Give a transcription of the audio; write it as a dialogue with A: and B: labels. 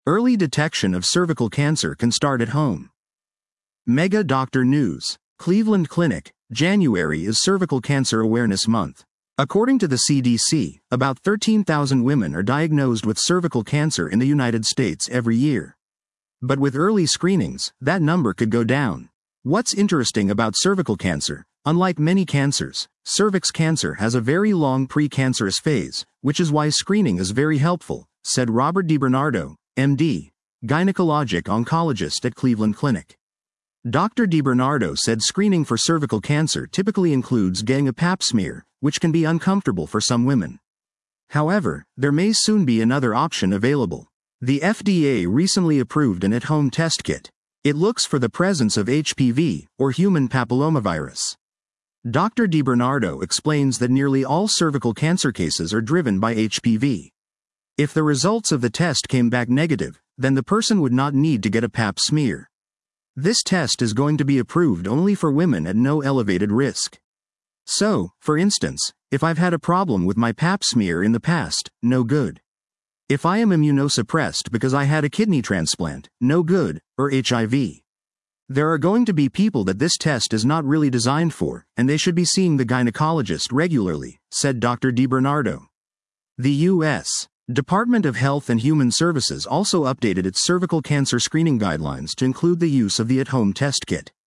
A: Early detection of cervical cancer can start at home. Mega Doctor News. Cleveland Clinic, January is Cervical Cancer Awareness Month. According to the CDC, about 13,000 women are diagnosed with cervical cancer in the United States every year. But with early screenings, that number could go down. What's interesting about cervical cancer? Unlike many cancers, cervix cancer has a very long pre-cancerous phase, which is why screening is very helpful, said Robert DiBernardo, MD, gynecologic oncologist at Cleveland Clinic. Dr. DiBernardo said screening for cervical cancer typically includes getting a pap smear, which can be uncomfortable for some women. However, there may soon be another option available. The FDA recently approved an at-home test kit. It looks for the presence of HPV, or human papillomavirus. Dr. DiBernardo explains that nearly all cervical cancer cases are driven by HPV. If the results of the test came back negative, then the person would not need to get a pap smear. This test is going to be approved only for women at no elevated risk. So, for instance, if I've had a problem with my pap smear in the past, no good. If I am immunosuppressed because I had a kidney transplant, no good, or HIV. There are going to be people that this test is not really designed for, and they should be seeing the gynecologist regularly, said Dr. DiBernardo. The U.S. Department of Health and Human Services also updated its cervical cancer screening guidelines to include the use of the at-home test kit.